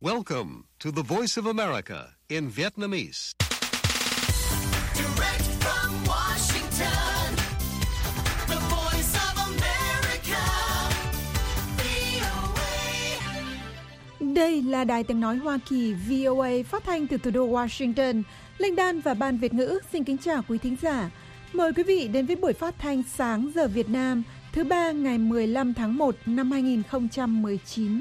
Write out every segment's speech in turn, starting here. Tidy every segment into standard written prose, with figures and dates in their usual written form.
Welcome to the Voice of America in Vietnamese. Direct from Washington, the Voice of America, VOA. Đây là Đài Tiếng nói Hoa Kỳ VOA phát thanh từ thủ đô Washington. Linh Đan và Ban Việt ngữ xin kính chào quý thính giả. Mời quý vị đến với buổi phát thanh sáng giờ Việt Nam thứ ba ngày 15 tháng 1 năm 2019.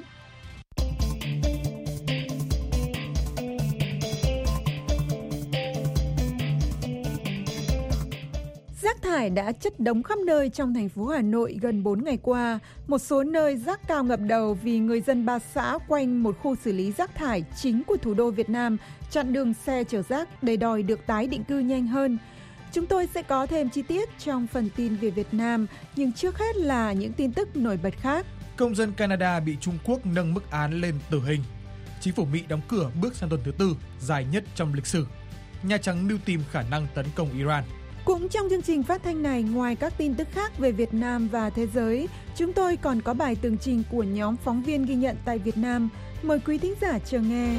Rác thải đã chất đống khắp nơi trong thành phố Hà Nội gần 4 ngày qua. Một số nơi rác cao ngập đầu vì người dân 3 xã quanh một khu xử lý rác thải chính của thủ đô Việt Nam chặn đường xe chở rác để đòi được tái định cư nhanh hơn. Chúng tôi sẽ có thêm chi tiết trong phần tin về Việt Nam, nhưng trước hết là những tin tức nổi bật khác. Công dân Canada bị Trung Quốc nâng mức án lên tử hình. Chính phủ Mỹ đóng cửa bước sang tuần thứ tư dài nhất trong lịch sử. Nhà Trắng mưu tìm khả năng tấn công Iran. Cũng trong chương trình phát thanh này, ngoài các tin tức khác về Việt Nam và thế giới, chúng tôi còn có bài tường trình của nhóm phóng viên ghi nhận tại Việt Nam. Mời quý thính giả chờ nghe.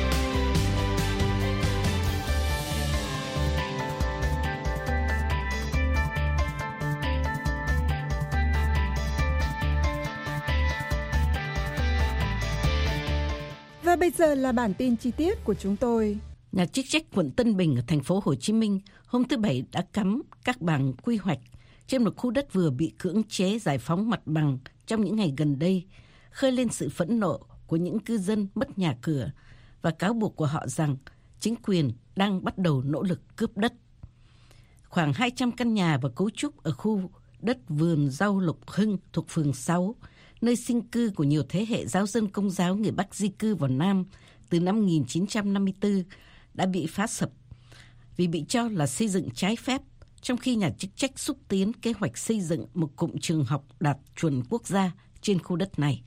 Và bây giờ là bản tin chi tiết của chúng tôi. Nhà chức trách quận Tân Bình ở thành phố Hồ Chí Minh hôm thứ Bảy đã cắm các bảng quy hoạch trên một khu đất vừa bị cưỡng chế giải phóng mặt bằng trong những ngày gần đây, khơi lên sự phẫn nộ của những cư dân mất nhà cửa và cáo buộc của họ rằng chính quyền đang bắt đầu nỗ lực cướp đất. Khoảng 200 căn nhà và cấu trúc ở khu đất vườn rau Lục Hưng thuộc phường 6, nơi sinh cư của nhiều thế hệ giáo dân Công giáo người Bắc di cư vào Nam từ năm 1954, đã bị phá sập vì bị cho là xây dựng trái phép, trong khi nhà chức trách xúc tiến kế hoạch xây dựng một cụm trường học đạt chuẩn quốc gia trên khu đất này.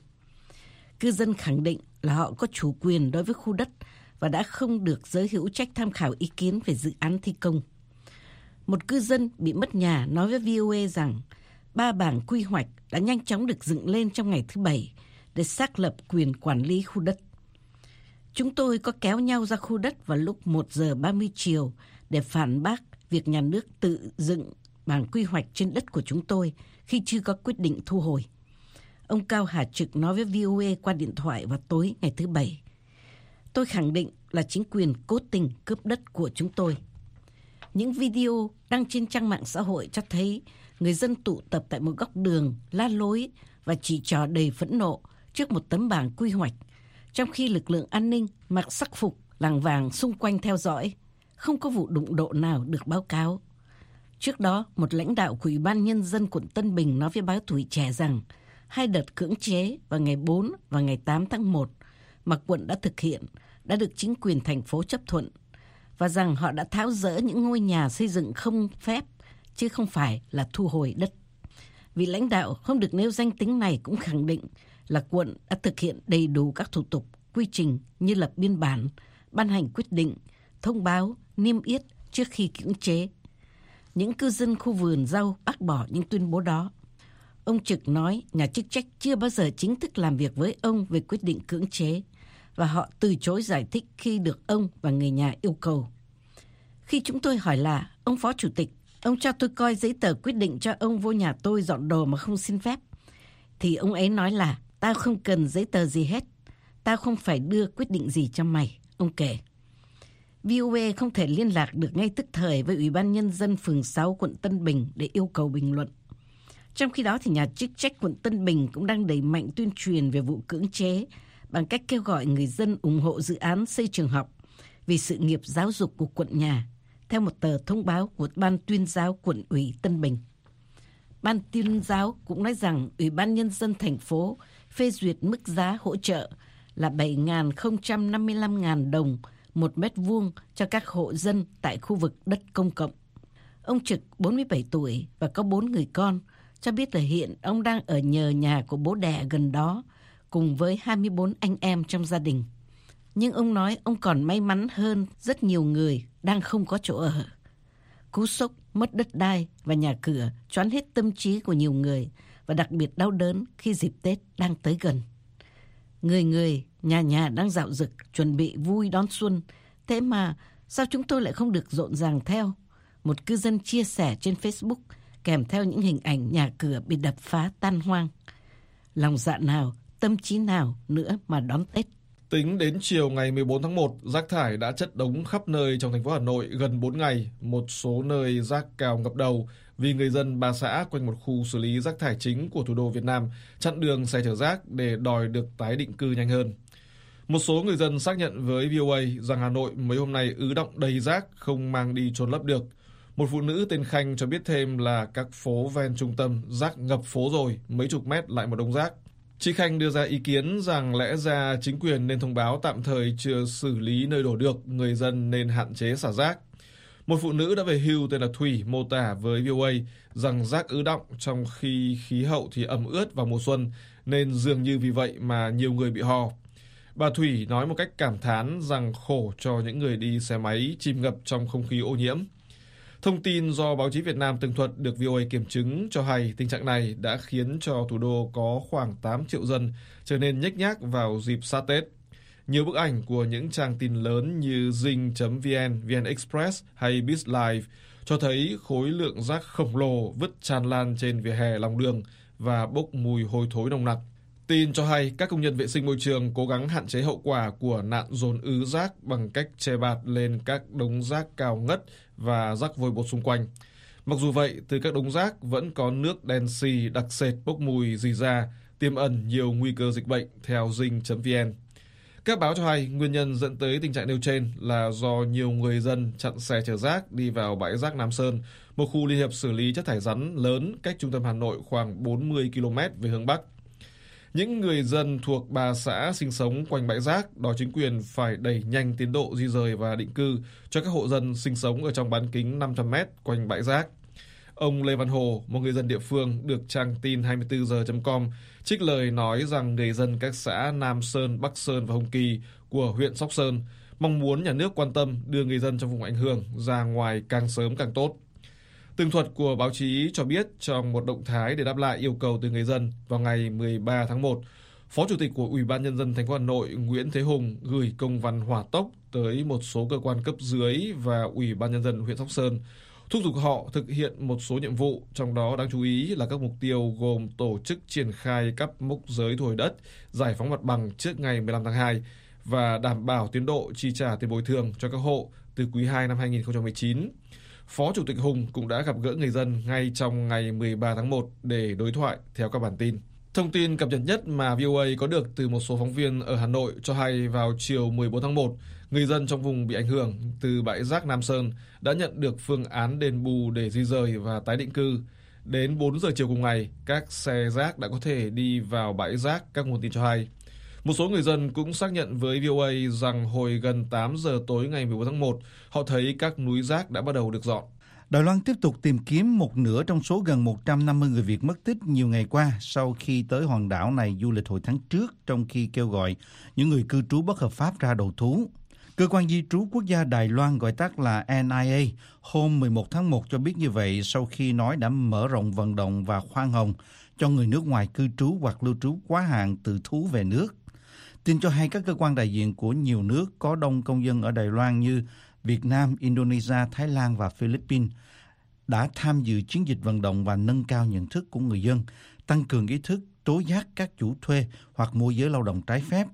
Cư dân khẳng định là họ có chủ quyền đối với khu đất và đã không được giới hữu trách tham khảo ý kiến về dự án thi công. Một cư dân bị mất nhà nói với VOA rằng 3 bảng quy hoạch đã nhanh chóng được dựng lên trong ngày thứ Bảy để xác lập quyền quản lý khu đất. Chúng tôi có kéo nhau ra khu đất vào lúc 1 giờ 30 chiều để phản bác việc nhà nước tự dựng bảng quy hoạch trên đất của chúng tôi khi chưa có quyết định thu hồi. Ông Cao Hà Trực nói với VOA qua điện thoại vào tối ngày thứ Bảy. Tôi khẳng định là chính quyền cố tình cướp đất của chúng tôi. Những video đăng trên trang mạng xã hội cho thấy người dân tụ tập tại một góc đường, la lối và chỉ trỏ đầy phẫn nộ trước một tấm bảng quy hoạch, trong khi lực lượng an ninh mặc sắc phục làng vàng xung quanh theo dõi. Không có vụ đụng độ nào được báo cáo. Trước đó, một lãnh đạo của Ủy ban Nhân dân quận Tân Bình nói với báo Tuổi Trẻ rằng 2 đợt cưỡng chế vào ngày 4 và ngày 8 tháng 1 mà quận đã thực hiện đã được chính quyền thành phố chấp thuận, và rằng họ đã tháo dỡ những ngôi nhà xây dựng không phép, chứ không phải là thu hồi đất. Vị lãnh đạo không được nêu danh tính này cũng khẳng định là quận đã thực hiện đầy đủ các thủ tục, quy trình như lập biên bản, ban hành quyết định, thông báo, niêm yết trước khi cưỡng chế. Những cư dân khu vườn rau bác bỏ những tuyên bố đó. Ông Trực nói nhà chức trách chưa bao giờ chính thức làm việc với ông về quyết định cưỡng chế, và họ từ chối giải thích khi được ông và người nhà yêu cầu. Khi chúng tôi hỏi là, ông Phó Chủ tịch, ông cho tôi coi giấy tờ quyết định cho ông vô nhà tôi dọn đồ mà không xin phép, thì ông ấy nói là, tao không cần giấy tờ gì hết, tao không phải đưa quyết định gì cho mày, ông kể. VOA không thể liên lạc được ngay tức thời với Ủy ban Nhân dân phường 6 quận Tân Bình để yêu cầu bình luận. Trong khi đó thì nhà chức trách quận Tân Bình cũng đang đẩy mạnh tuyên truyền về vụ cưỡng chế bằng cách kêu gọi người dân ủng hộ dự án xây trường học vì sự nghiệp giáo dục của quận nhà, theo một tờ thông báo của Ban tuyên giáo quận ủy Tân Bình. Ban tuyên giáo cũng nói rằng Ủy ban Nhân dân thành phố phê duyệt mức giá hỗ trợ là 7.055.000 đồng 1 mét vuông cho các hộ dân tại khu vực đất công cộng. Ông Trực, 47 tuổi và có 4 người con, cho biết là hiện ông đang ở nhờ nhà của bố đẻ gần đó cùng với 24 anh em trong gia đình. Nhưng ông nói ông còn may mắn hơn rất nhiều người đang không có chỗ ở. Cú sốc, mất đất đai và nhà cửa choán hết tâm trí của nhiều người, và đặc biệt đau đớn khi dịp Tết đang tới gần. Người, nhà đang dạo dực, chuẩn bị vui đón xuân. Thế mà sao chúng tôi lại không được rộn ràng theo? Một cư dân chia sẻ trên Facebook kèm theo những hình ảnh nhà cửa bị đập phá tan hoang. Lòng dạ nào, tâm trí nào nữa mà đón Tết? Tính đến chiều ngày 14 tháng 1, rác thải đã chất đống khắp nơi trong thành phố Hà Nội gần 4 ngày. Một số nơi rác cào ngập đầu vì người dân 3 xã quanh một khu xử lý rác thải chính của thủ đô Việt Nam chặn đường xe chở rác để đòi được tái định cư nhanh hơn. Một số người dân xác nhận với VOA rằng Hà Nội mấy hôm nay ứ động đầy rác không mang đi chôn lấp được. Một phụ nữ tên Khanh cho biết thêm là các phố ven trung tâm rác ngập phố rồi, mấy chục mét lại một đống rác. Chị Khanh đưa ra ý kiến rằng lẽ ra chính quyền nên thông báo tạm thời chưa xử lý nơi đổ được, người dân nên hạn chế xả rác. Một phụ nữ đã về hưu tên là Thủy mô tả với VOA rằng rác ứ đọng trong khi khí hậu thì ẩm ướt vào mùa xuân, nên dường như vì vậy mà nhiều người bị ho. Bà Thủy nói một cách cảm thán rằng khổ cho những người đi xe máy chìm ngập trong không khí ô nhiễm. Thông tin do báo chí Việt Nam tường thuật được VOA kiểm chứng cho hay tình trạng này đã khiến cho thủ đô có khoảng 8 triệu dân trở nên nhếch nhác vào dịp sát Tết. Nhiều bức ảnh của những trang tin lớn như Zing.vn, VN Express hay BizLive cho thấy khối lượng rác khổng lồ vứt tràn lan trên vỉa hè lòng đường và bốc mùi hôi thối nồng nặc. Tin cho hay các công nhân vệ sinh môi trường cố gắng hạn chế hậu quả của nạn dồn ứ rác bằng cách che bạt lên các đống rác cao ngất và rác vôi bột xung quanh. Mặc dù vậy, từ các đống rác vẫn có nước đen xì đặc sệt bốc mùi rỉ ra, tiềm ẩn nhiều nguy cơ dịch bệnh theo Zing.vn. Các báo cho hay nguyên nhân dẫn tới tình trạng nêu trên là do nhiều người dân chặn xe chở rác đi vào bãi rác Nam Sơn, một khu liên hiệp xử lý chất thải rắn lớn cách trung tâm Hà Nội khoảng 40 km về hướng Bắc. Những người dân thuộc 3 xã sinh sống quanh bãi rác đòi chính quyền phải đẩy nhanh tiến độ di rời và định cư cho các hộ dân sinh sống ở trong bán kính 500 mét quanh bãi rác. Ông Lê Văn Hồ, một người dân địa phương được trang tin 24giờ.com, trích lời nói rằng người dân các xã Nam Sơn, Bắc Sơn và Hồng Kỳ của huyện Sóc Sơn mong muốn nhà nước quan tâm đưa người dân trong vùng ảnh hưởng ra ngoài càng sớm càng tốt. Tường thuật của báo chí cho biết trong một động thái để đáp lại yêu cầu từ người dân vào ngày 13 tháng 1, Phó Chủ tịch của Ủy ban Nhân dân thành phố Hà Nội Nguyễn Thế Hùng gửi công văn hỏa tốc tới một số cơ quan cấp dưới và Ủy ban Nhân dân huyện Sóc Sơn, thúc giục họ thực hiện một số nhiệm vụ, trong đó đáng chú ý là các mục tiêu gồm tổ chức triển khai cấp mốc giới thu hồi đất, giải phóng mặt bằng trước ngày 15 tháng 2 và đảm bảo tiến độ chi trả tiền bồi thường cho các hộ từ quý 2 năm 2019. Phó Chủ tịch Hùng cũng đã gặp gỡ người dân ngay trong ngày 13 tháng 1 để đối thoại theo các bản tin. Thông tin cập nhật nhất mà VOA có được từ một số phóng viên ở Hà Nội cho hay vào chiều 14 tháng 1, người dân trong vùng bị ảnh hưởng từ bãi rác Nam Sơn đã nhận được phương án đền bù để di rời và tái định cư. Đến 4 giờ chiều cùng ngày, các xe rác đã có thể đi vào bãi rác, các nguồn tin cho hay. Một số người dân cũng xác nhận với VOA rằng hồi gần 8 giờ tối ngày 14 tháng 1, họ thấy các núi rác đã bắt đầu được dọn. Đài Loan tiếp tục tìm kiếm một nửa trong số gần 150 người Việt mất tích nhiều ngày qua sau khi tới hòn đảo này du lịch hồi tháng trước, trong khi kêu gọi những người cư trú bất hợp pháp ra đầu thú. Cơ quan di trú quốc gia Đài Loan, gọi tắt là NIA, hôm 11 tháng 1 cho biết như vậy sau khi nói đã mở rộng vận động và khoan hồng cho người nước ngoài cư trú hoặc lưu trú quá hạn tự thú về nước. Tin cho hay các cơ quan đại diện của nhiều nước có đông công dân ở Đài Loan như Việt Nam, Indonesia, Thái Lan và Philippines đã tham dự chiến dịch vận động và nâng cao nhận thức của người dân, tăng cường ý thức tố giác các chủ thuê hoặc môi giới lao động trái phép.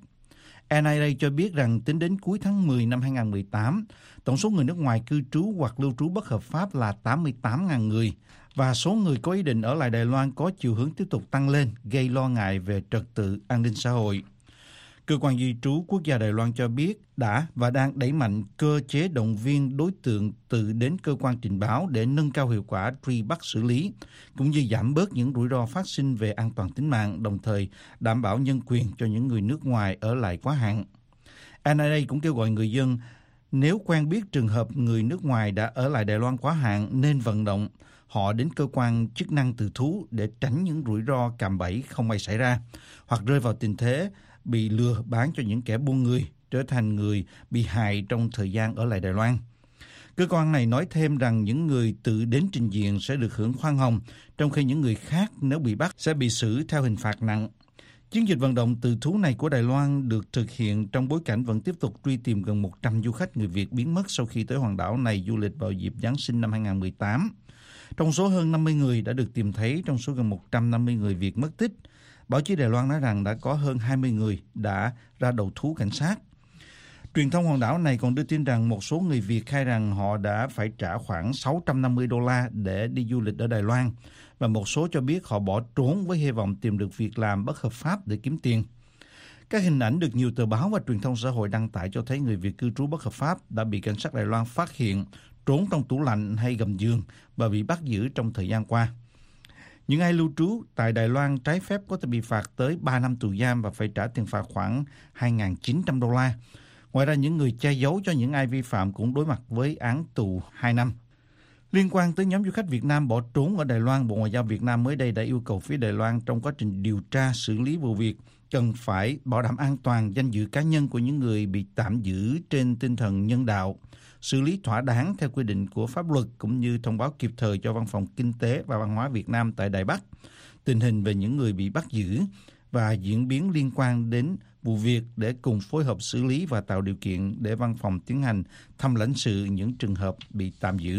NIA cho biết rằng tính đến cuối tháng 10 năm 2018, tổng số người nước ngoài cư trú hoặc lưu trú bất hợp pháp là 88.000 người và số người có ý định ở lại Đài Loan có chiều hướng tiếp tục tăng lên, gây lo ngại về trật tự an ninh xã hội. Cơ quan di trú quốc gia Đài Loan cho biết đã và đang đẩy mạnh cơ chế động viên đối tượng tự đến cơ quan trình báo để nâng cao hiệu quả truy bắt xử lý, cũng như giảm bớt những rủi ro phát sinh về an toàn tính mạng, đồng thời đảm bảo nhân quyền cho những người nước ngoài ở lại quá hạn. NIA cũng kêu gọi người dân nếu quen biết trường hợp người nước ngoài đã ở lại Đài Loan quá hạn nên vận động họ đến cơ quan chức năng tự thú để tránh những rủi ro cạm bẫy không may xảy ra, hoặc rơi vào tình thế bị lừa bán cho những kẻ buôn người, trở thành người bị hại trong thời gian ở lại Đài Loan. Cơ quan này nói thêm rằng những người tự đến trình diện sẽ được hưởng khoan hồng, trong khi những người khác nếu bị bắt sẽ bị xử theo hình phạt nặng. Chiến dịch vận động từ thú này của Đài Loan được thực hiện trong bối cảnh vẫn tiếp tục truy tìm gần 100 du khách người Việt biến mất sau khi tới hòn đảo này du lịch vào dịp Giáng sinh năm 2018. Trong số hơn 50 người đã được tìm thấy, trong số gần 150 người Việt mất tích, báo chí Đài Loan nói rằng đã có hơn 20 người đã ra đầu thú cảnh sát. Truyền thông hòn đảo này còn đưa tin rằng một số người Việt khai rằng họ đã phải trả khoảng $650 để đi du lịch ở Đài Loan, và một số cho biết họ bỏ trốn với hy vọng tìm được việc làm bất hợp pháp để kiếm tiền. Các hình ảnh được nhiều tờ báo và truyền thông xã hội đăng tải cho thấy người Việt cư trú bất hợp pháp đã bị cảnh sát Đài Loan phát hiện trốn trong tủ lạnh hay gầm giường và bị bắt giữ trong thời gian qua. Những ai lưu trú tại Đài Loan trái phép có thể bị phạt tới 3 năm tù giam và phải trả tiền phạt khoảng $2.900. Ngoài ra, những người che giấu cho những ai vi phạm cũng đối mặt với án tù 2 năm. Liên quan tới nhóm du khách Việt Nam bỏ trốn ở Đài Loan, Bộ Ngoại giao Việt Nam mới đây đã yêu cầu phía Đài Loan trong quá trình điều tra xử lý vụ việc cần phải bảo đảm an toàn danh dự cá nhân của những người bị tạm giữ trên tinh thần nhân đạo, xử lý thỏa đáng theo quy định của pháp luật, cũng như thông báo kịp thời cho Văn phòng Kinh tế và Văn hóa Việt Nam tại Đài Bắc tình hình về những người bị bắt giữ và diễn biến liên quan đến vụ việc để cùng phối hợp xử lý và tạo điều kiện để văn phòng tiến hành thăm lãnh sự những trường hợp bị tạm giữ.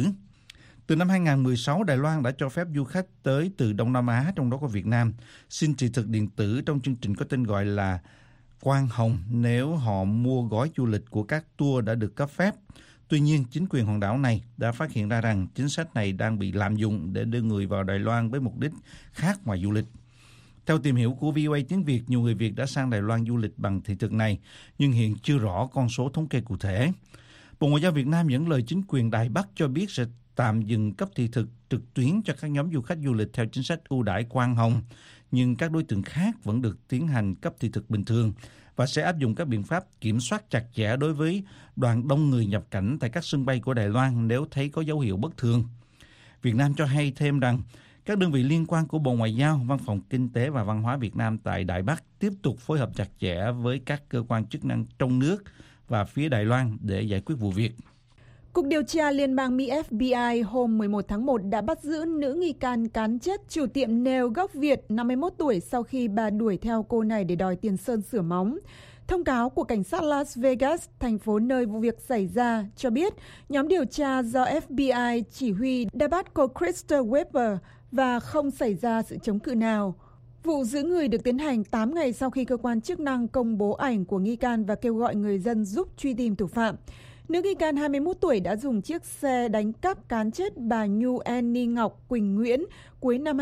Từ năm 2016, Đài Loan đã cho phép du khách tới từ Đông Nam Á, trong đó có Việt Nam, xin thị thực điện tử trong chương trình có tên gọi là Quang Hồng nếu họ mua gói du lịch của các tour đã được cấp phép. Tuy nhiên, chính quyền hòn đảo này đã phát hiện ra rằng chính sách này đang bị lạm dụng để đưa người vào Đài Loan với mục đích khác ngoài du lịch. Theo tìm hiểu của VOA tiếng Việt, nhiều người Việt đã sang Đài Loan du lịch bằng thị thực này, nhưng hiện chưa rõ con số thống kê cụ thể. Bộ Ngoại giao Việt Nam dẫn lời chính quyền Đài Bắc cho biết sẽ tạm dừng cấp thị thực trực tuyến cho các nhóm du khách du lịch theo chính sách ưu đãi Quang Hồng, nhưng các đối tượng khác vẫn được tiến hành cấp thị thực bình thường và sẽ áp dụng các biện pháp kiểm soát chặt chẽ đối với đoàn đông người nhập cảnh tại các sân bay của Đài Loan nếu thấy có dấu hiệu bất thường. Việt Nam cho hay thêm rằng các đơn vị liên quan của Bộ Ngoại giao, Văn phòng Kinh tế và Văn hóa Việt Nam tại Đài Bắc tiếp tục phối hợp chặt chẽ với các cơ quan chức năng trong nước và phía Đài Loan để giải quyết vụ việc. Cục điều tra Liên bang Mỹ FBI hôm 11 tháng 1 đã bắt giữ nữ nghi can cán chết chủ tiệm nail gốc Việt 51 tuổi sau khi bà đuổi theo cô này để đòi tiền sơn sửa móng. Thông cáo của cảnh sát Las Vegas, thành phố nơi vụ việc xảy ra, cho biết nhóm điều tra do FBI chỉ huy đã bắt cô Krista Weber và không xảy ra sự chống cự nào. Vụ giữ người được tiến hành 8 ngày sau khi cơ quan chức năng công bố ảnh của nghi can và kêu gọi người dân giúp truy tìm thủ phạm. Nữ nghi can 21 tuổi đã dùng chiếc xe đánh cắp cán chết bà Nhu Annie Ngọc Quỳnh Nguyễn cuối năm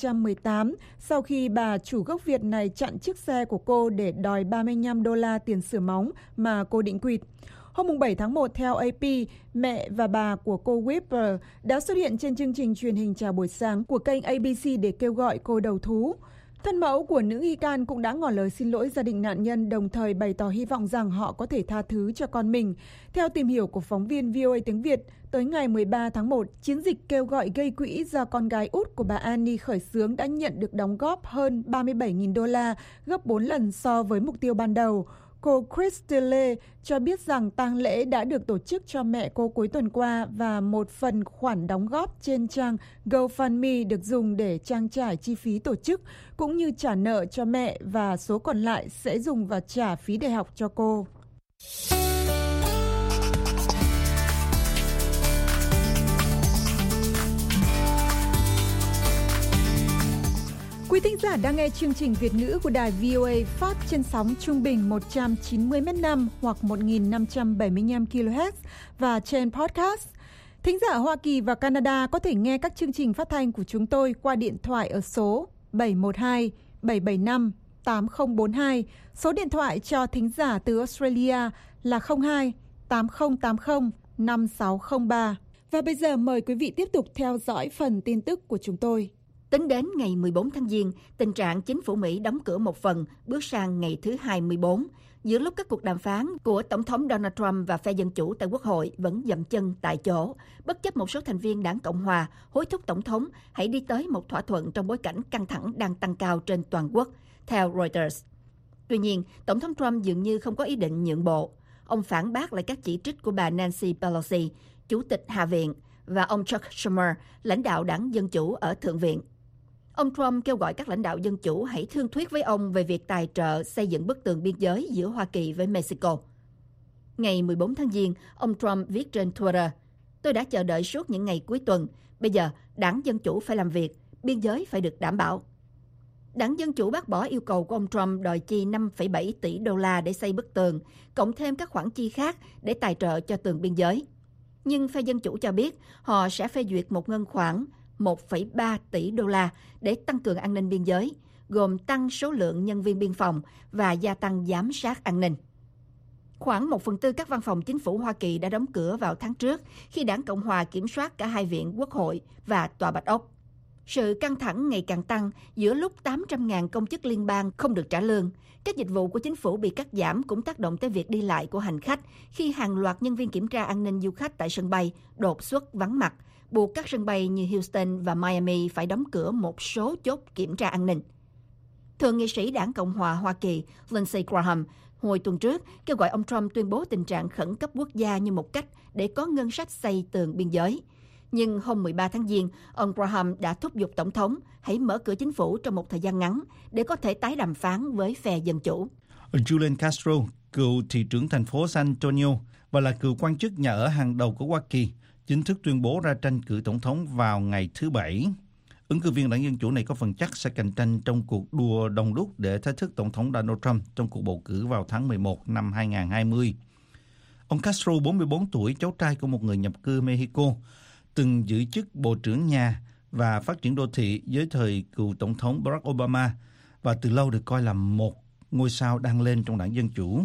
2018 sau khi bà chủ gốc Việt này chặn chiếc xe của cô để đòi $35 tiền sửa móng mà cô định quỵt. Hôm 7 tháng 1, theo AP, mẹ và bà của cô Weber đã xuất hiện trên chương trình truyền hình chào buổi sáng của kênh ABC để kêu gọi cô đầu thú. Thân mẫu của nữ nghi can cũng đã ngỏ lời xin lỗi gia đình nạn nhân, đồng thời bày tỏ hy vọng rằng họ có thể tha thứ cho con mình. Theo tìm hiểu của phóng viên VOA tiếng Việt, tới ngày 13 tháng 1, chiến dịch kêu gọi gây quỹ do con gái út của bà Annie khởi xướng đã nhận được đóng góp hơn $37.000, gấp 4 lần so với mục tiêu ban đầu. Cô Christelle cho biết rằng tang lễ đã được tổ chức cho mẹ cô cuối tuần qua và một phần khoản đóng góp trên trang GoFundMe được dùng để trang trải chi phí tổ chức cũng như trả nợ cho mẹ, và số còn lại sẽ dùng vào trả phí đại học cho cô. Quý thính giả đang nghe chương trình Việt ngữ của đài VOA phát trên sóng trung bình 190 m/5 hoặc 1.575 kHz và trên podcast. Thính giả ở Hoa Kỳ và Canada có thể nghe các chương trình phát thanh của chúng tôi qua điện thoại ở số 712 775 8042. Số điện thoại cho thính giả từ Australia là 02 8080 5603. Và bây giờ mời quý vị tiếp tục theo dõi phần tin tức của chúng tôi. Tính đến ngày 14 tháng Giêng, tình trạng chính phủ Mỹ đóng cửa một phần bước sang ngày thứ 24, giữa lúc các cuộc đàm phán của Tổng thống Donald Trump và phe Dân Chủ tại Quốc hội vẫn dậm chân tại chỗ, bất chấp một số thành viên đảng Cộng Hòa hối thúc Tổng thống hãy đi tới một thỏa thuận trong bối cảnh căng thẳng đang tăng cao trên toàn quốc, theo Reuters. Tuy nhiên, Tổng thống Trump dường như không có ý định nhượng bộ. Ông phản bác lại các chỉ trích của bà Nancy Pelosi, Chủ tịch Hạ viện, và ông Chuck Schumer, lãnh đạo đảng Dân Chủ ở Thượng viện. Ông Trump kêu gọi các lãnh đạo dân chủ hãy thương thuyết với ông về việc tài trợ xây dựng bức tường biên giới giữa Hoa Kỳ với Mexico. Ngày 14 tháng Giêng, ông Trump viết trên Twitter: "Tôi đã chờ đợi suốt những ngày cuối tuần. Bây giờ, đảng Dân Chủ phải làm việc, biên giới phải được đảm bảo." Đảng Dân Chủ bác bỏ yêu cầu của ông Trump đòi chi 5,7 tỷ đô la để xây bức tường, cộng thêm các khoản chi khác để tài trợ cho tường biên giới. Nhưng phe Dân Chủ cho biết họ sẽ phê duyệt một ngân khoản 1,3 tỷ đô la để tăng cường an ninh biên giới, gồm tăng số lượng nhân viên biên phòng và gia tăng giám sát an ninh. Khoảng 1/4 các văn phòng chính phủ Hoa Kỳ đã đóng cửa vào tháng trước khi đảng Cộng hòa kiểm soát cả hai viện Quốc hội và Tòa Bạch Ốc. Sự căng thẳng ngày càng tăng giữa lúc 800.000 công chức liên bang không được trả lương. Các dịch vụ của chính phủ bị cắt giảm cũng tác động tới việc đi lại của hành khách khi hàng loạt nhân viên kiểm tra an ninh du khách tại sân bay đột xuất vắng mặt, buộc các sân bay như Houston và Miami phải đóng cửa một số chốt kiểm tra an ninh. Thượng nghị sĩ đảng Cộng hòa Hoa Kỳ Lindsey Graham hồi tuần trước kêu gọi ông Trump tuyên bố tình trạng khẩn cấp quốc gia như một cách để có ngân sách xây tường biên giới. Nhưng hôm 13 tháng Giêng, ông Graham đã thúc giục Tổng thống hãy mở cửa chính phủ trong một thời gian ngắn để có thể tái đàm phán với phe Dân Chủ. Julian Castro, cựu thị trưởng thành phố San Antonio và là cựu quan chức nhà ở hàng đầu của Hoa Kỳ, chính thức tuyên bố ra tranh cử tổng thống vào ngày thứ Bảy. Ứng cử viên đảng Dân Chủ này có phần chắc sẽ cạnh tranh trong cuộc đua đông đúc để thách thức Tổng thống Donald Trump trong cuộc bầu cử vào tháng 11 năm 2020. Ông Castro, 44 tuổi, cháu trai của một người nhập cư Mexico, từng giữ chức Bộ trưởng Nhà và Phát triển Đô thị dưới thời cựu Tổng thống Barack Obama và từ lâu được coi là một ngôi sao đang lên trong đảng Dân Chủ.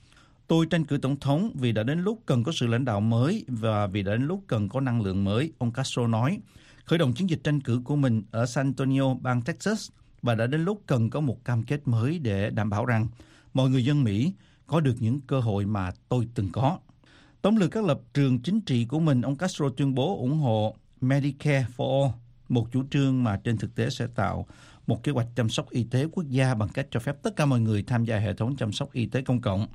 Tôi tranh cử tổng thống vì đã đến lúc cần có sự lãnh đạo mới và vì đã đến lúc cần có năng lượng mới, ông Castro nói, khởi động chiến dịch tranh cử của mình ở San Antonio, bang Texas, và đã đến lúc cần có một cam kết mới để đảm bảo rằng mọi người dân Mỹ có được những cơ hội mà tôi từng có. Tóm lược các lập trường chính trị của mình, ông Castro tuyên bố ủng hộ Medicare for All, một chủ trương mà trên thực tế sẽ tạo một kế hoạch chăm sóc y tế quốc gia bằng cách cho phép tất cả mọi người tham gia hệ thống chăm sóc y tế công cộng.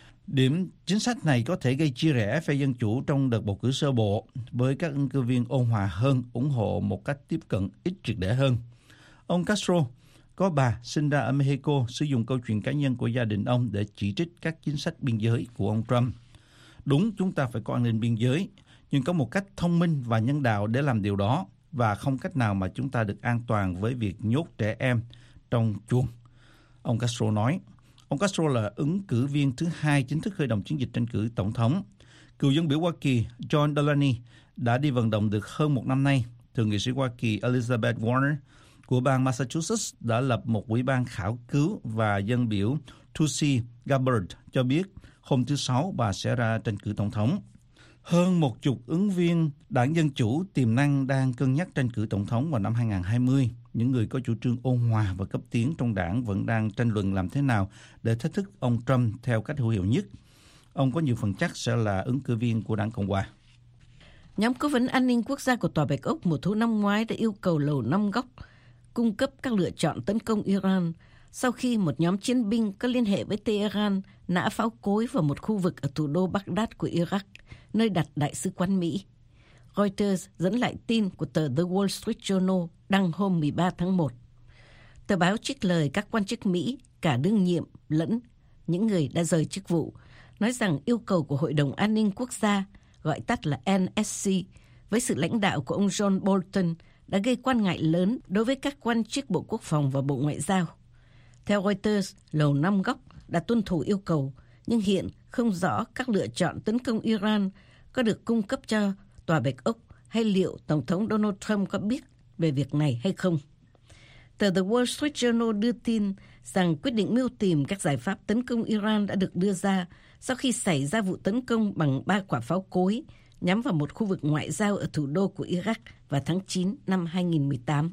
Điểm chính sách này có thể gây chia rẽ phe Dân Chủ trong đợt bầu cử sơ bộ, với các ứng cử viên ôn hòa hơn ủng hộ một cách tiếp cận ít triệt để hơn. Ông Castro có bà sinh ra ở Mexico sử dụng câu chuyện cá nhân của gia đình ông để chỉ trích các chính sách biên giới của ông Trump. Đúng, chúng ta phải có an ninh biên giới, nhưng có một cách thông minh và nhân đạo để làm điều đó, và không cách nào mà chúng ta được an toàn với việc nhốt trẻ em trong chuồng. Ông Castro nói. Ông Castro là ứng cử viên thứ hai chính thức khởi động chiến dịch tranh cử tổng thống. Cựu dân biểu Hoa Kỳ John Delaney đã đi vận động được hơn một năm nay. Thượng nghị sĩ Hoa Kỳ Elizabeth Warner của bang Massachusetts đã lập một ủy ban khảo cứu, và dân biểu Tulsi Gabbard cho biết hôm thứ Sáu bà sẽ ra tranh cử tổng thống. Hơn 10 ứng viên đảng Dân Chủ tiềm năng đang cân nhắc tranh cử tổng thống vào năm 2020. Những người có chủ trương ôn hòa và cấp tiến trong đảng vẫn đang tranh luận làm thế nào để thách thức ông Trump theo cách hữu hiệu nhất. Ông có nhiều phần chắc sẽ là ứng cử viên của đảng Cộng hòa. Nhóm cố vấn an ninh quốc gia của Tòa Bạch Ốc mùa thu năm ngoái đã yêu cầu Lầu Năm Góc cung cấp các lựa chọn tấn công Iran sau khi một nhóm chiến binh có liên hệ với Tehran nã pháo cối vào một khu vực ở thủ đô Baghdad của Iraq, nơi đặt đại sứ quán Mỹ. Reuters dẫn lại tin của tờ The Wall Street Journal đăng hôm 13 tháng 1. Tờ báo trích lời các quan chức Mỹ, cả đương nhiệm lẫn những người đã rời chức vụ, nói rằng yêu cầu của Hội đồng An ninh Quốc gia, gọi tắt là NSC, với sự lãnh đạo của ông John Bolton, đã gây quan ngại lớn đối với các quan chức Bộ Quốc phòng và Bộ Ngoại giao. Theo Reuters, Lầu Năm Góc đã tuân thủ yêu cầu, nhưng hiện không rõ các lựa chọn tấn công Iran có được cung cấp cho Tòa Bạch Ốc hay liệu Tổng thống Donald Trump có biết về việc này hay không. Tờ The Wall Street Journal đưa tin rằng quyết định mưu tìm các giải pháp tấn công Iran đã được đưa ra sau khi xảy ra vụ tấn công bằng 3 quả pháo cối nhắm vào một khu vực ngoại giao ở thủ đô của Iraq vào tháng 9 năm 2018.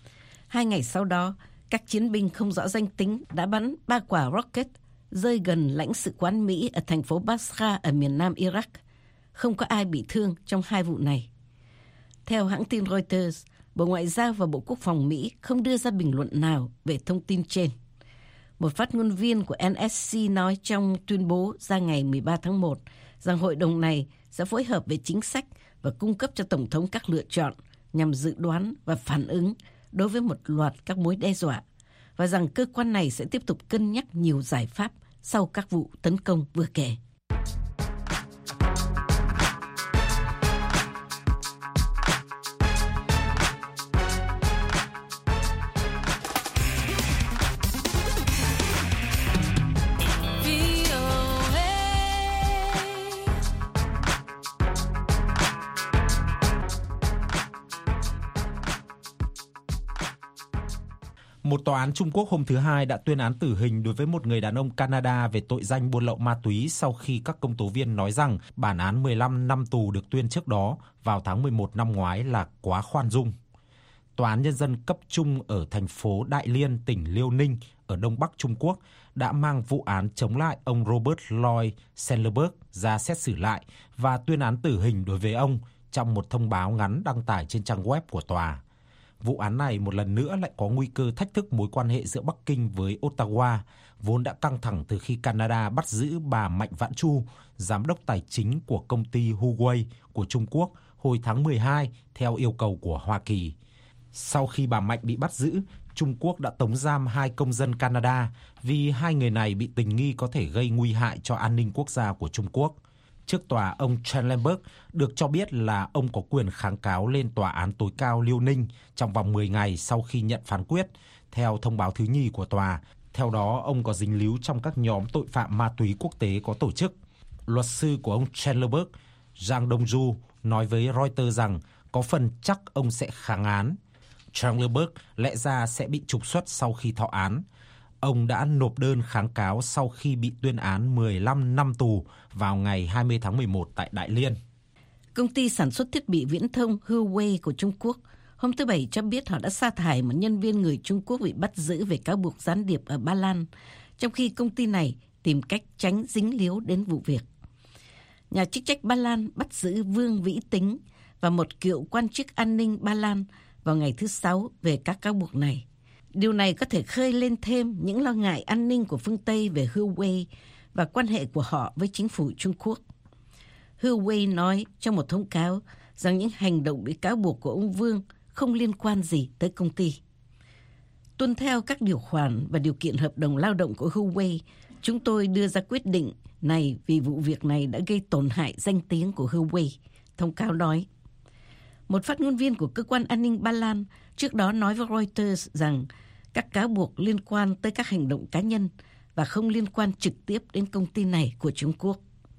2 ngày sau đó, các chiến binh không rõ danh tính đã bắn 3 quả rocket rơi gần lãnh sự quán Mỹ ở thành phố Basra ở miền nam Iraq. Không có ai bị thương trong 2 vụ này. Theo hãng tin Reuters, Bộ Ngoại giao và Bộ Quốc phòng Mỹ không đưa ra bình luận nào về thông tin trên. Một phát ngôn viên của NSC nói trong tuyên bố ra ngày 13 tháng 1 rằng hội đồng này sẽ phối hợp về chính sách và cung cấp cho Tổng thống các lựa chọn nhằm dự đoán và phản ứng đối với một loạt các mối đe dọa và rằng cơ quan này sẽ tiếp tục cân nhắc nhiều giải pháp sau các vụ tấn công vừa kể. Một tòa án Trung Quốc hôm thứ Hai đã tuyên án tử hình đối với một người đàn ông Canada về tội danh buôn lậu ma túy sau khi các công tố viên nói rằng bản án 15 năm tù được tuyên trước đó vào tháng 11 năm ngoái là quá khoan dung. Tòa án Nhân dân cấp trung ở thành phố Đại Liên, tỉnh Liêu Ninh ở Đông Bắc Trung Quốc đã mang vụ án chống lại ông Robert Lloyd Sandlerberg ra xét xử lại và tuyên án tử hình đối với ông trong một thông báo ngắn đăng tải trên trang web của tòa. Vụ án này một lần nữa lại có nguy cơ thách thức mối quan hệ giữa Bắc Kinh với Ottawa, vốn đã căng thẳng từ khi Canada bắt giữ bà Mạnh Vãn Chu, giám đốc tài chính của công ty Huawei của Trung Quốc hồi tháng 12 theo yêu cầu của Hoa Kỳ. Sau khi bà Mạnh bị bắt giữ, Trung Quốc đã tống giam 2 công dân Canada vì 2 người này bị tình nghi có thể gây nguy hại cho an ninh quốc gia của Trung Quốc. Trước tòa, ông Sandlerberg được cho biết là ông có quyền kháng cáo lên tòa án tối cao Liêu Ninh trong vòng 10 ngày sau khi nhận phán quyết, theo thông báo thứ nhì của tòa. Theo đó, ông có dính líu trong các nhóm tội phạm ma túy quốc tế có tổ chức. Luật sư của ông Sandlerberg, Giang Dongju, nói với Reuters rằng có phần chắc ông sẽ kháng án. Sandlerberg lẽ ra sẽ bị trục xuất sau khi thọ án. Ông đã nộp đơn kháng cáo sau khi bị tuyên án 15 năm tù vào ngày 20 tháng 11 tại Đại Liên. Công ty sản xuất thiết bị viễn thông Huawei của Trung Quốc hôm thứ Bảy cho biết họ đã sa thải một nhân viên người Trung Quốc bị bắt giữ về cáo buộc gián điệp ở Ba Lan, trong khi công ty này tìm cách tránh dính líu đến vụ việc. Nhà chức trách Ba Lan bắt giữ Vương Vĩ Tính và một cựu quan chức an ninh Ba Lan vào ngày thứ Sáu về các cáo buộc này. Điều này có thể khơi lên thêm những lo ngại an ninh của phương Tây về Huawei và quan hệ của họ với chính phủ Trung Quốc. Huawei nói trong một thông cáo rằng những hành động bị cáo buộc của ông Vương không liên quan gì tới công ty. Tuân theo các điều khoản và điều kiện hợp đồng lao động của Huawei, chúng tôi đưa ra quyết định này vì vụ việc này đã gây tổn hại danh tiếng của Huawei, thông cáo nói. Một phát ngôn viên của cơ quan an ninh Ba Lan trước đó nói với Reuters rằng các cáo buộc liên quan tới các hành động cá nhân và không liên quan trực tiếp đến công ty này của Trung Quốc.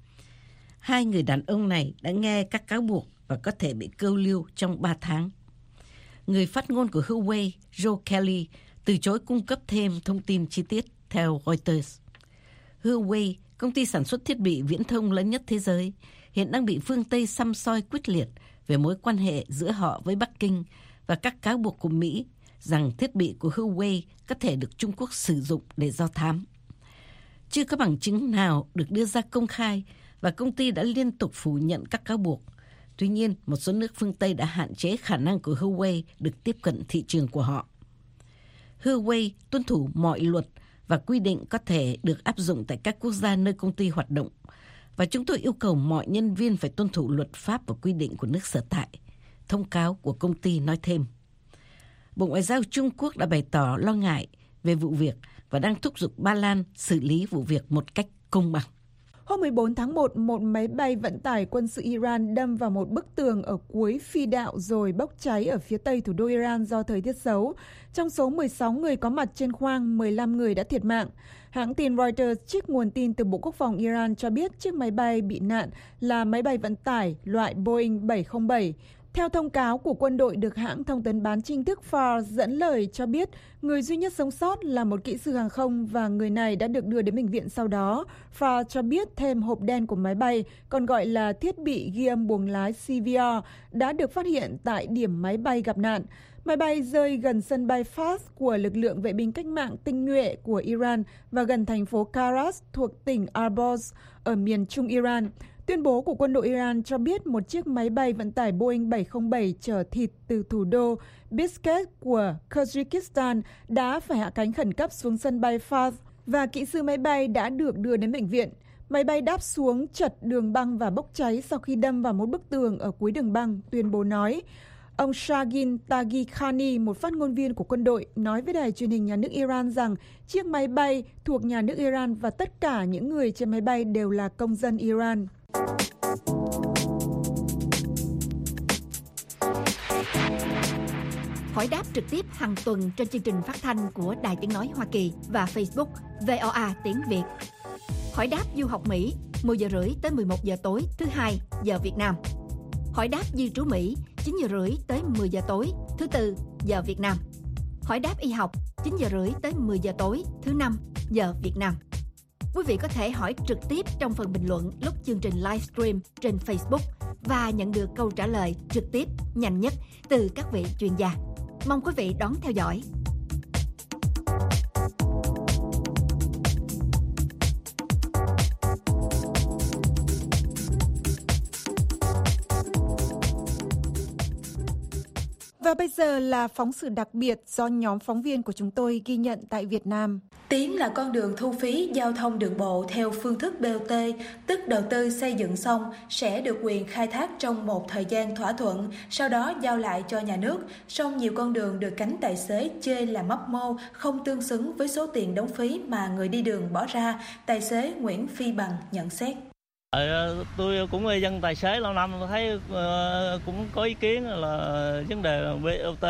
2 người đàn ông này đã nghe các cáo buộc và có thể bị câu lưu trong 3 tháng. Người phát ngôn của Huawei, Joe Kelly, từ chối cung cấp thêm thông tin chi tiết theo Reuters. Huawei, công ty sản xuất thiết bị viễn thông lớn nhất thế giới, hiện đang bị phương Tây săm soi quyết liệt về mối quan hệ giữa họ với Bắc Kinh và các cáo buộc của Mỹ rằng thiết bị của Huawei có thể được Trung Quốc sử dụng để do thám. Chưa có bằng chứng nào được đưa ra công khai và công ty đã liên tục phủ nhận các cáo buộc. Tuy nhiên, một số nước phương Tây đã hạn chế khả năng của Huawei được tiếp cận thị trường của họ. Huawei tuân thủ mọi luật và quy định có thể được áp dụng tại các quốc gia nơi công ty hoạt động. Và chúng tôi yêu cầu mọi nhân viên phải tuân thủ luật pháp và quy định của nước sở tại, thông cáo của công ty nói thêm. Bộ Ngoại giao Trung Quốc đã bày tỏ lo ngại về vụ việc và đang thúc giục Ba Lan xử lý vụ việc một cách công bằng. Hôm 14 tháng 1, một máy bay vận tải quân sự Iran đâm vào một bức tường ở cuối phi đạo rồi bốc cháy ở phía tây thủ đô Iran do thời tiết xấu. Trong số 16 người có mặt trên khoang, 15 người đã thiệt mạng. Hãng tin Reuters trích nguồn tin từ Bộ Quốc phòng Iran cho biết chiếc máy bay bị nạn là máy bay vận tải loại Boeing 707. Theo thông cáo của quân đội được hãng thông tấn bán chính thức Fars dẫn lời cho biết, người duy nhất sống sót là một kỹ sư hàng không và người này đã được đưa đến bệnh viện sau đó. Fars cho biết thêm hộp đen của máy bay, còn gọi là thiết bị ghi âm buồng lái CVR, đã được phát hiện tại điểm máy bay gặp nạn. Máy bay rơi gần sân bay Fars của lực lượng vệ binh cách mạng tinh nhuệ của Iran và gần thành phố Karas thuộc tỉnh Arboz ở miền trung Iran. Tuyên bố của quân đội Iran cho biết một chiếc máy bay vận tải Boeing 707 chở thịt từ thủ đô Bishkek của Kyrgyzstan đã phải hạ cánh khẩn cấp xuống sân bay Fars và kỹ sư máy bay đã được đưa đến bệnh viện. Máy bay đáp xuống chật đường băng và bốc cháy sau khi đâm vào một bức tường ở cuối đường băng, tuyên bố nói. Ông Shagin Taghikhani, một phát ngôn viên của quân đội, nói với đài truyền hình nhà nước Iran rằng chiếc máy bay thuộc nhà nước Iran và tất cả những người trên máy bay đều là công dân Iran. Hỏi đáp trực tiếp hàng tuần trên chương trình phát thanh của Đài Tiếng Nói Hoa Kỳ và Facebook VOA Tiếng Việt. Hỏi đáp du học Mỹ 10 giờ rưỡi tới 11 giờ tối thứ Hai giờ Việt Nam. Hỏi đáp di trú Mỹ 9 giờ rưỡi tới 10 giờ tối thứ Tư giờ Việt Nam. Hỏi đáp y học 9 giờ rưỡi tới 10 giờ tối thứ Năm giờ Việt Nam. Quý vị có thể hỏi trực tiếp trong phần bình luận lúc chương trình livestream trên Facebook và nhận được câu trả lời trực tiếp nhanh nhất từ các vị chuyên gia. Mong quý vị đón theo dõi. Và bây giờ là phóng sự đặc biệt do nhóm phóng viên của chúng tôi ghi nhận tại Việt Nam. Tím là con đường thu phí giao thông đường bộ theo phương thức BOT, tức đầu tư xây dựng xong sẽ được quyền khai thác trong một thời gian thỏa thuận, sau đó giao lại cho nhà nước. Song nhiều con đường được cánh tài xế chê là mấp mô, không tương xứng với số tiền đóng phí mà người đi đường bỏ ra, tài xế Nguyễn Phi Bằng nhận xét. Tôi cũng là dân tài xế lâu năm, tôi thấy cũng có ý kiến là vấn đề BOT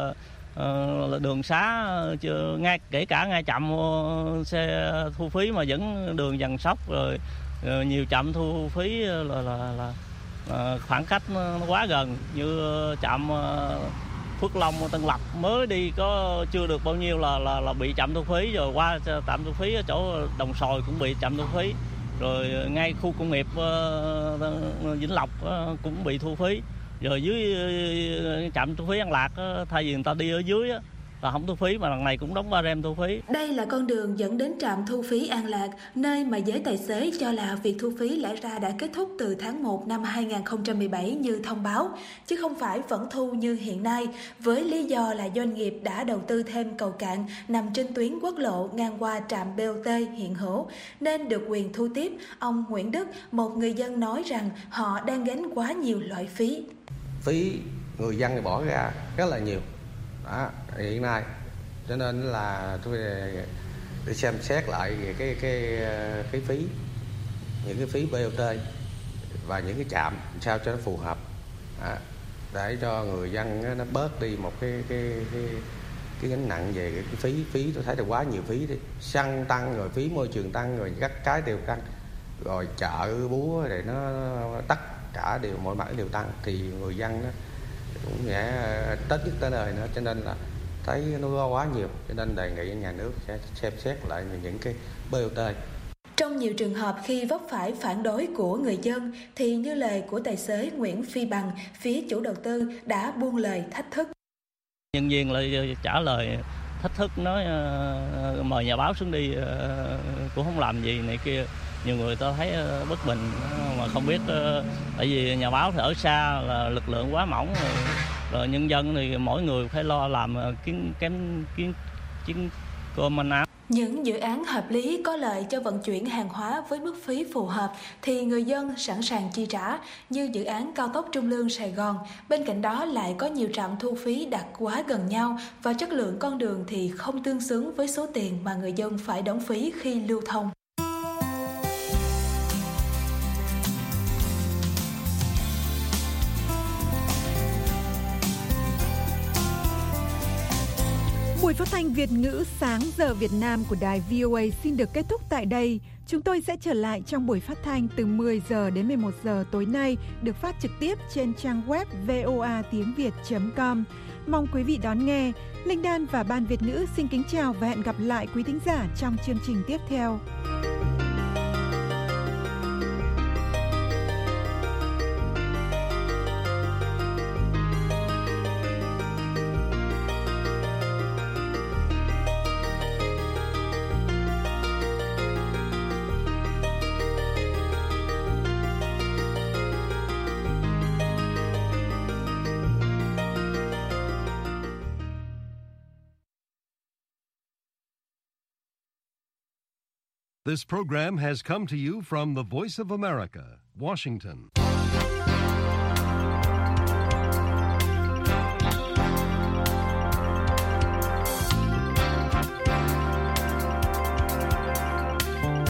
là đường xá ngay kể cả ngay trạm xe thu phí mà vẫn đường dàn sóc rồi nhiều trạm thu phí là khoảng cách nó quá gần, như trạm Phước Long, Tân Lập mới đi có chưa được bao nhiêu là bị trạm thu phí, rồi qua trạm thu phí ở chỗ Đồng Xoài cũng bị trạm thu phí. Rồi ngay khu công nghiệp Vĩnh Lộc cũng bị thu phí. Rồi dưới trạm thu phí An Lạc, thay vì người ta đi ở dưới là không thu phí, mà lần này cũng đóng ba rem thu phí. Đây là con đường dẫn đến trạm thu phí An Lạc, nơi mà giới tài xế cho là việc thu phí lẽ ra đã kết thúc từ tháng 1 năm 2017 như thông báo, chứ không phải vẫn thu như hiện nay, với lý do là doanh nghiệp đã đầu tư thêm cầu cạn nằm trên tuyến quốc lộ ngang qua trạm BOT hiện hữu, nên được quyền thu tiếp. Ông Nguyễn Đức, một người dân nói rằng họ đang gánh quá nhiều loại phí. Phí người dân thì bỏ ra rất là nhiều. Đó, hiện nay cho nên là tôi để xem xét lại về cái phí, những cái phí BOT và những cái trạm sao cho nó phù hợp, để cho người dân nó bớt đi một cái gánh nặng về cái phí tôi thấy là quá nhiều phí đi, xăng tăng rồi phí môi trường tăng rồi các cái đều tăng, rồi chợ búa thì nó tất cả đều mọi mặt đều tăng, thì người dân nó cũng sẽ Tết nhất tới đời nữa, cho nên là thấy nó quá nhiều, cho nên đề nghị nhà nước sẽ xem xét lại những cái BOT. Trong nhiều trường hợp khi vấp phải phản đối của người dân thì như lời của tài xế Nguyễn Phi Bằng, phía chủ đầu tư đã buông lời thách thức. Nhân viên lại trả lời thách thức, nói mời nhà báo xuống đi cũng không làm gì này kia. Nhiều người ta thấy bất bình mà không biết, tại vì nhà báo thì ở xa là lực lượng quá mỏng, rồi nhân dân thì mỗi người phải lo làm kiến cơm manh áo. Những dự án hợp lý có lợi cho vận chuyển hàng hóa với mức phí phù hợp thì người dân sẵn sàng chi trả, như dự án cao tốc Trung Lương Sài Gòn. Bên cạnh đó lại có nhiều trạm thu phí đặt quá gần nhau và chất lượng con đường thì không tương xứng với số tiền mà người dân phải đóng phí khi lưu thông. Buổi phát thanh Việt ngữ Sáng giờ Việt Nam của đài VOA xin được kết thúc tại đây. Chúng tôi sẽ trở lại trong buổi phát thanh từ 10 giờ đến 11 giờ tối nay, được phát trực tiếp trên trang web voatiengviet.com. Mong quý vị đón nghe. Linh Đan và Ban Việt ngữ xin kính chào và hẹn gặp lại quý thính giả trong chương trình tiếp theo. This program has come to you from the Voice of America, Washington.